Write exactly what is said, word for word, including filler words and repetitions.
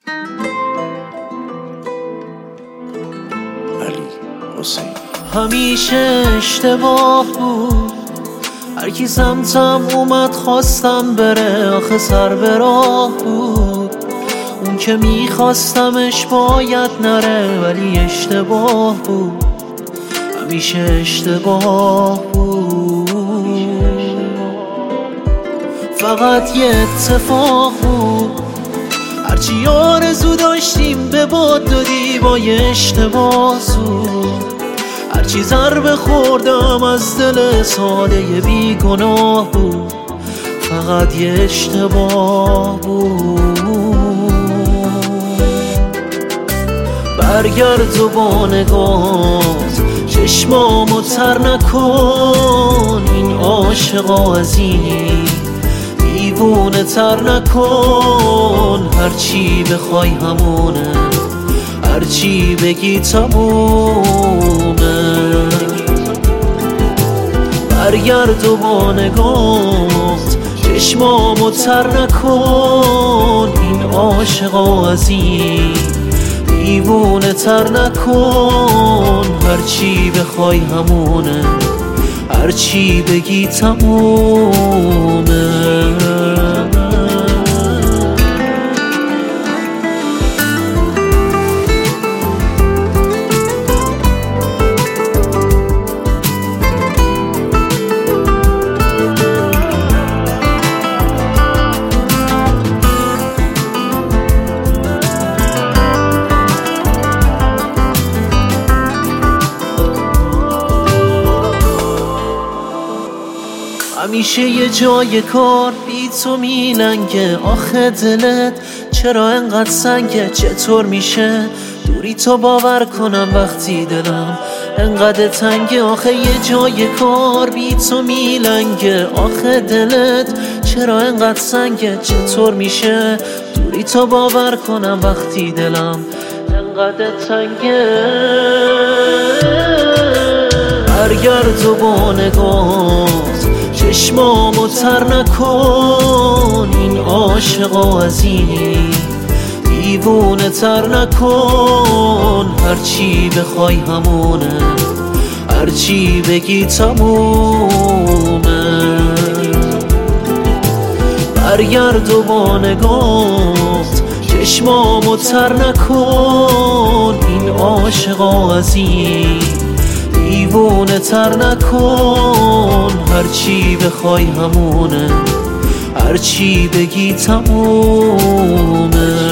علی حسین. همیشه اشتباه بود، هر کی سمتم اومد خواستم بره، آخه سر به راه بود. اون که میخواستمش باید نره، ولی اشتباه بود، همیشه اشتباه بود. فقط یه اتفاق بود، هرچی آرزو داشتیم به باد دادی با یه اشتباه زود. هرچی ضربه خوردم از دل ساده بیگناه بود، فقط یه اشتباه بود. برگرد و با نگات چشمامو تر نکن، این عاشقا از این دیوونه تر نکن. هرچی بخوای همونه، هرچی بگی تمومه. برگرد و با نگات چشمامو تر نکن، این عاشقا از این دیوونه تر نکن. هرچی بخوای همونه، هرچی بگی تمومه. همیشه یه جای کار بی تو میلنگه، آخه دلت چرا انقدر سنگه؟ چطور میشه دوری تو باور کنم وقتی دلم انقدر تنگه؟ آخه یه جای کار بی تو میلنگه، آخه دلت چرا انقدر سنگه؟ چطور میشه دوری تو باور کنم وقتی دلم انقدر تنگه؟ برگرد و با نگات چشمامو تر نکن، این عاشقا از این دیوونه تر نکن. هرچی بخوای همونه، هرچی بگی تمومه. برگرد و با نگات چشمامو تر نکن، این عاشقا از این دیوونه تر نکن. هرچی بخوای همونه، هرچی بگی تمومه.